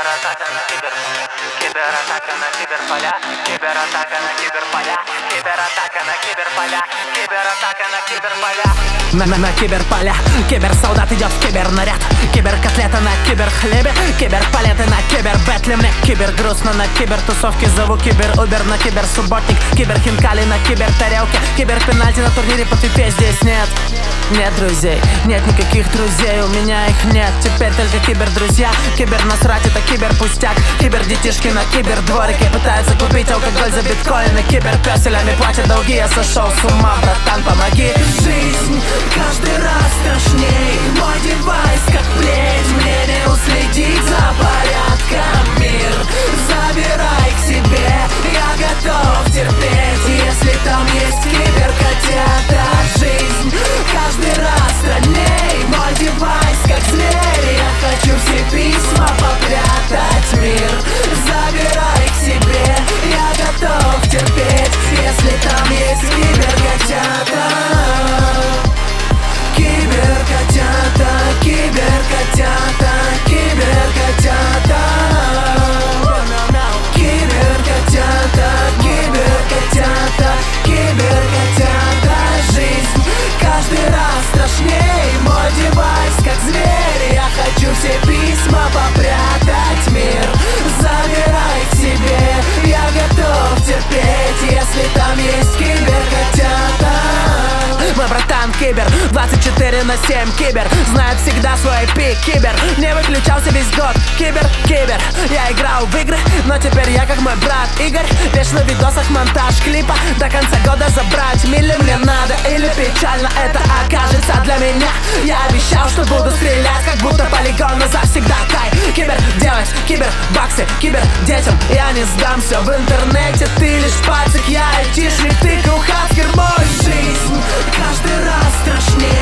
Кибератака на киберполя, кибератака на киберполя, кибератака на киберполя, кибератака на киберполя, кибератака на киберполя. На киберполя киберсолдат идет в кибернаряд, киберкотлета на киберхлебе, киберпалеты на кибербэтле. Мне кибергрустно на кибертусовке, зову киберубер на киберсубботник, киберхинкали на кибертарелке, киберпенальти на турнире по фифе. Здесь нет друзей, нет никаких друзей, у меня их нет. Теперь только кибердрузья, кибернасрать это киберпустяк. Кибердетишки на кибердворике пытаются купить алкоголь за биткоины, киберпёселями платят долги. Я сошел с ума, братан, помоги. Жизнь каждый раз страшней, мой девайс как плеть, мне не уследить за порядком. Мир забирай к себе, я готов терпеть, если там есть киберкотята. Жизнь каждый раз странней, мой девайс как зверь, я хочу все письма попрятать. Мир забирай к себе, я готов терпеть, если там есть киберкотята. Киберкотята, киберкотята, киберкотята. Киберкотята, киберкотята, киберкотята. Жизнь каждый раз страшней, мой девайс как зверь, я хочу все письма попрятать. Мир забирай к себе, я готов терпеть, если там есть киберкотята. Мой братан кибер, 24/7 кибер, знает всегда свой пик. Кибер не выключался весь год. Кибер, я играл в игры, но теперь я как мой брат Игорь. Вечно в видосах монтаж клипа, до конца года забрать мили мне надо. Или печально это окажется для меня. Я обещал, что буду стрелять, как будто полигон, но завсегда тай. Кибер делать, кибер баксы, кибер детям, я не сдамся. В интернете ты лишь пальцик, я айтишник, ты кухаскер мой. Жизнь каждый раз страшнее,